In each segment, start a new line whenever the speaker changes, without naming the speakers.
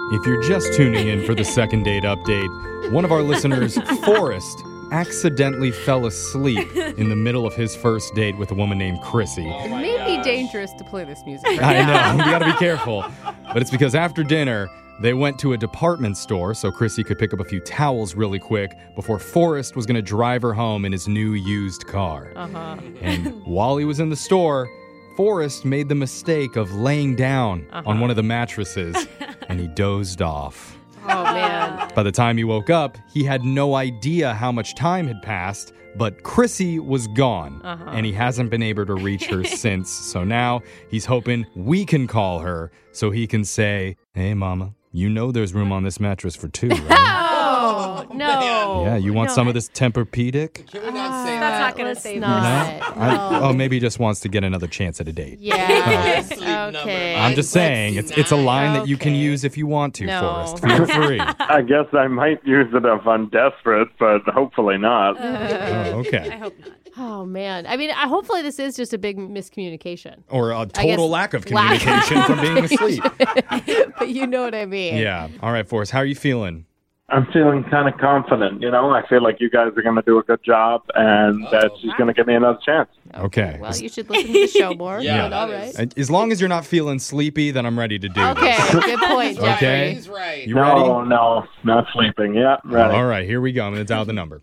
If you're just tuning in for the second date update, one of our listeners, Forrest, accidentally fell asleep in the middle of his first date with a woman named Chrissy.
It may be dangerous to play this music right
I
now.
know, you gotta be careful. But it's because after dinner, they went to a department store so Chrissy could pick up a few towels really quick before Forrest was gonna drive her home in his new used car. And while he was in the store, Forrest made the mistake of laying down on one of the mattresses, and he dozed off.
Oh, man.
By the time he woke up, he had no idea how much time had passed, but Chrissy was gone, and he hasn't been able to reach her since. So now he's hoping we can call her so he can say, "Hey, Mama, you know there's room on this mattress for two, right?"
Oh, no.
Yeah, you want some of this Tempur-Pedic?
Can we not say
That's
that?
not going to
Let's
save
not.
us.
Oh, maybe he just wants to get another chance at a date.
Yeah.
Sleep number.
Okay.
I'm just saying, it's a line that you can
Okay.
use if you want to,
No.
Forrest. Feel free.
I guess I might use it if I'm desperate, but hopefully not.
Oh, okay.
I hope not.
Oh, man. I mean, hopefully this is just a big miscommunication.
Or a
guess
total lack of communication from being asleep.
But you know what I mean.
Yeah. All right, Forrest, how are you feeling?
I'm feeling kind of confident, I feel like you guys are going to do a good job and that she's going to give me another chance.
Okay.
Well, you should listen to the show more.
Yeah,
But all
that
right.
is-
As long as you're not feeling sleepy, then I'm ready to do
Okay.
this.
Good point, Jeffrey.
Okay.
He's right.
You ready?
No, not sleeping. Yeah, ready.
All right, here we go. I'm going to dial the number.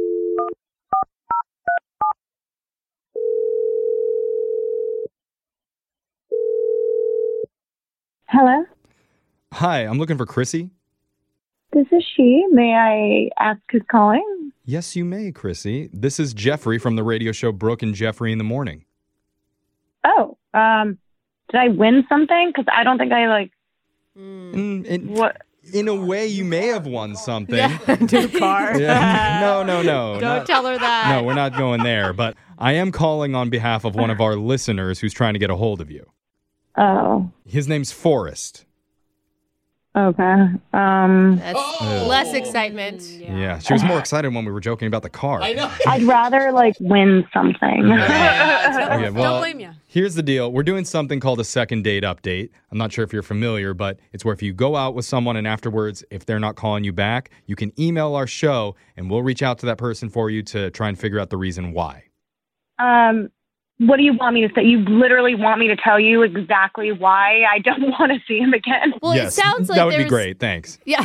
Hello,
Hi, I'm looking for Chrissy.
this is she. May I ask who's calling?
Yes, you may, Chrissy. This is Jeffrey from the radio show Brooke and Jeffrey in the Morning.
Oh, did I win something? Because I don't think I what?
In a way, you may have won something.
New car.
Yeah. No.
Don't tell her that.
No, we're not going there. But I am calling on behalf of one of our listeners who's trying to get a hold of you.
Oh,
His name's Forrest.
okay.
That's
Oh.
less excitement.
Yeah, she was more excited when we were joking about the car.
I know.
I'd rather win something.
Okay, well,
Don't blame you.
here's the deal. We're doing something called a second date update. I'm not sure if you're familiar, but it's where if you go out with someone and afterwards, if they're not calling you back, you can email our show and we'll reach out to that person for you to try and figure out the reason why.
What do you want me to say? You literally want me to tell you exactly why I don't want to see him again?
Well,
Yes,
it sounds like
that would be
there's-
great. Thanks.
Yeah.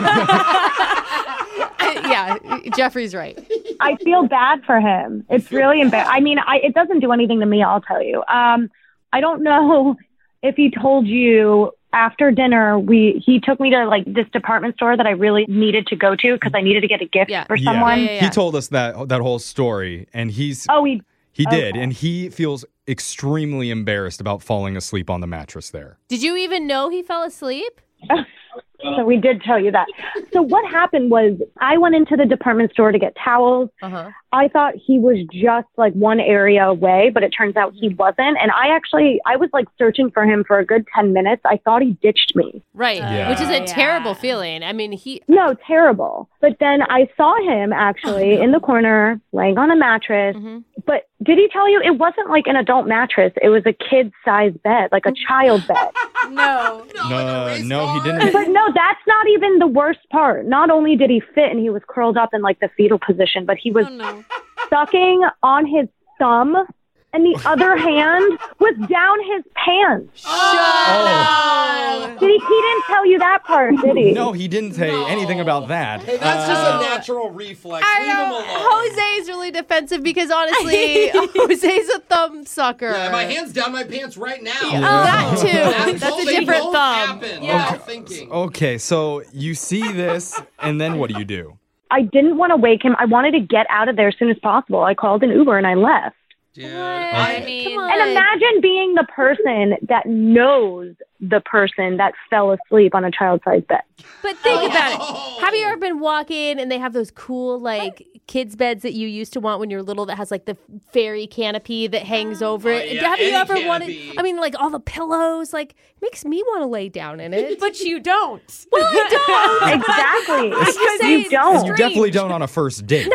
Yeah, Jeffrey's right.
I feel bad for him. It's really embarrassing. I mean, it doesn't do anything to me, I'll tell you. I don't know if he told you after dinner, he took me to this department store that I really needed to go to because I needed to get a gift for someone.
Yeah.
He told us that whole story, and he did,
Okay.
and he feels extremely embarrassed about falling asleep on the mattress there.
Did you even know he fell asleep?
So we did tell you that. So what happened was I went into the department store to get towels.
Uh-huh.
I thought he was just one area away, but it turns out he wasn't. And I was searching for him for a good 10 minutes. I thought he ditched me.
Right,
Yeah.
which is a
Yeah.
terrible feeling. I mean,
No, terrible. But then I saw him actually in the corner laying on a mattress.
Mhm.
But did he tell you it wasn't an adult mattress? It was a kid-sized bed, like a child bed.
No.
No, he didn't.
But no, that's not even the worst part. Not only did he fit and he was curled up in the fetal position, but he was
Oh, no.
sucking on his thumb and the other hand was down his pants.
Oh.
He didn't tell you that part, did he?
No, he didn't say anything about that.
Hey, that's just a natural reflex.
I
Leave him
know
alone.
Jose's really defensive because honestly, Jose's a thumb sucker.
Yeah, my hand's down my pants right now.
Oh, that too. That's a
totally
different
both
thumb.
happen
Yeah.
while thinking.
Okay, so you see this, and then what do?
I didn't want to wake him. I wanted to get out of there as soon as possible. I called an Uber and I left.
Dude,
I mean,
Come on.
And imagine being the person that knows the person that fell asleep on a child-sized bed.
But think about it.
Oh.
Have you ever been walking and they have those cool kids beds that you used to want when you were little that has the fairy canopy that hangs over it?
yeah,
Have you
any
ever
canopy.
wanted? I mean, all the pillows. Makes me want to lay down in it.
but you don't.
Well, I
Exactly.
just say
You
it's
don't.
You
strange.
definitely don't on a first date.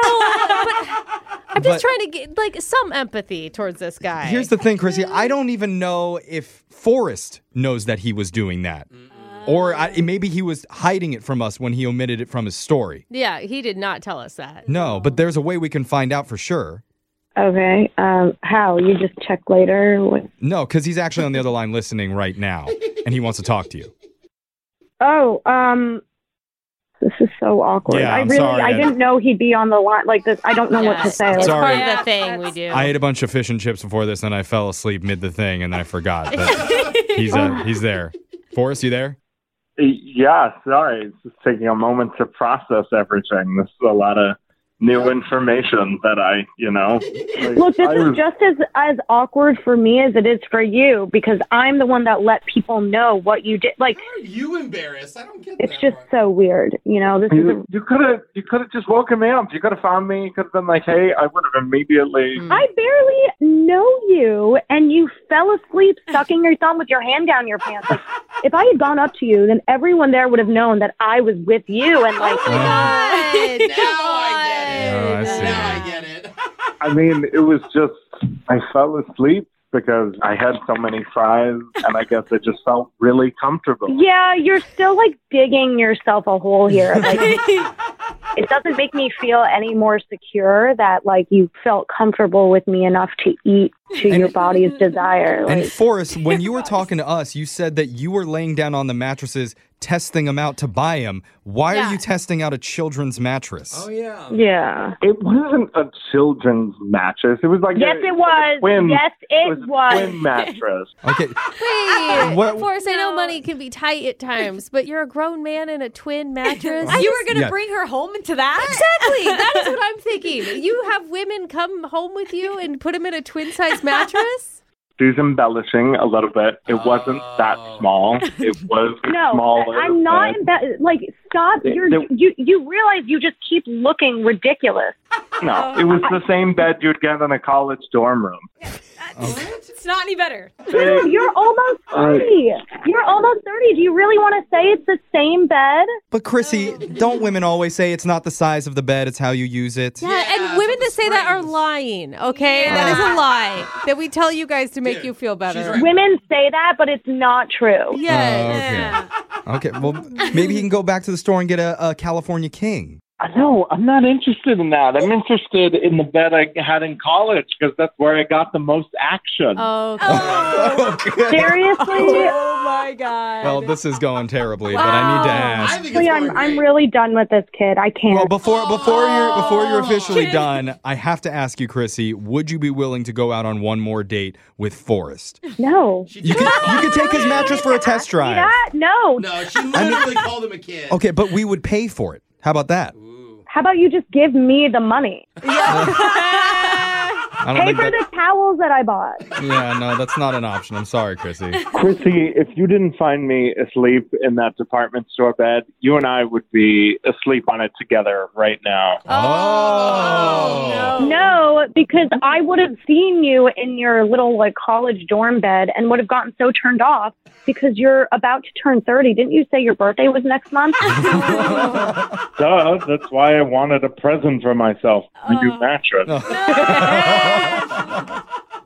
I'm just
But-
trying to get some empathy towards this guy.
Here's the thing, Chrissy. I don't even know if Forrest knows that he was doing that. Or maybe he was hiding it from us when he omitted it from his story.
Yeah, he did not tell us that.
No, but there's a way we can find out for sure.
Okay. How? You just check later? What?
No, because he's actually on the other line listening right now, and he wants to talk to you.
Oh, this is so awkward.
Yeah, I'm
I
sorry.
didn't know he'd be on the line like this. I don't know what to say.
It's
Sorry.
part of the thing we do.
I ate a bunch of fish and chips before this, and I fell asleep mid the thing, and then I forgot. But he's there. Forrest, you there?
Yeah, sorry. It's just taking a moment to process everything. This is a lot of new information that
Look, this is just as awkward for me as it is for you because I'm the one that let people know what you did. Like,
Why are you embarrassed? I don't get
it's
that
just
part.
so weird. This is a
You could have just woken me up. You could have found me. You could have been like, hey, I would have immediately.
I barely know you, and you fell asleep sucking your thumb with your hand down your pants. Like, if I had gone up to you, then everyone there would have known that I was with you. And like,
Now I get it.
Oh, I see.
Now I get it.
I mean, it was just I fell asleep because I had so many fries, and I guess it just felt really comfortable.
yeah, you're still like digging yourself a hole here. Like, it doesn't make me feel any more secure that like you felt comfortable with me enough to eat to your body's desire.
And
Like,
Forrest, when you were talking to us, you said that you were laying down on the mattresses, testing them out to buy them. Why are you testing out a children's mattress?
Oh, yeah.
yeah.
It wasn't a children's mattress. It was like
Yes, it was.
Twin,
Yes, it
a
was.
twin mattress.
Okay.
Wait,
What-
Forrest, I know money can be tight at times, but you're a grown man in a twin mattress.
You were going to
Yeah.
bring her home into that?
Exactly. That is what I'm thinking. You have women come home with you and put them in a twin-size mattress?
She's embellishing a little bit. It wasn't that small. It was
No,
smaller.
I'm not. Like, stop. You realize you just keep looking ridiculous.
No, it was the same bed you'd get in a college dorm room.
It's not any better.
Dude, you're almost 30. You're almost 30. Do you really want to say it's the same bed?
But Chrissy, don't women always say it's not the size of the bed, it's how you use it?
Yeah,
Yeah,
and women that
that's
say that are
springs.
lying, okay? That is a lie that we tell you guys to make
Dude,
you feel better.
she's right.
Women say that, but it's not true.
Yes.
Okay, well, maybe he can go back to the store and get a California King.
No, I'm not interested in that. I'm interested in the bed I had in college because that's where I got the most action.
Oh,
Seriously?
oh my God.
Well, this is going terribly, but I need to
I
ask.
think it's
Actually,
going
I'm
great.
really done with this kid. I can't.
Well, before you're officially done, I have to ask you, Chrissy, would you be willing to go out on one more date with Forrest?
No.
You could take his mattress for a test drive.
That? No.
No, she literally called him a kid.
Okay, but we would pay for it. How about that?
How about you just give me the money?
I don't
Pay
think
for the towels that I bought.
Yeah, no, that's not an option. I'm sorry, Chrissy.
Chrissy, if you didn't find me asleep in that department store bed, you and I would be asleep on it together right now.
Oh.
No, because I would have seen you in your little like college dorm bed and would have gotten so turned off because you're about to turn 30. Didn't you say your birthday was next month?
Duh, that's why I wanted a present for myself, a new mattress.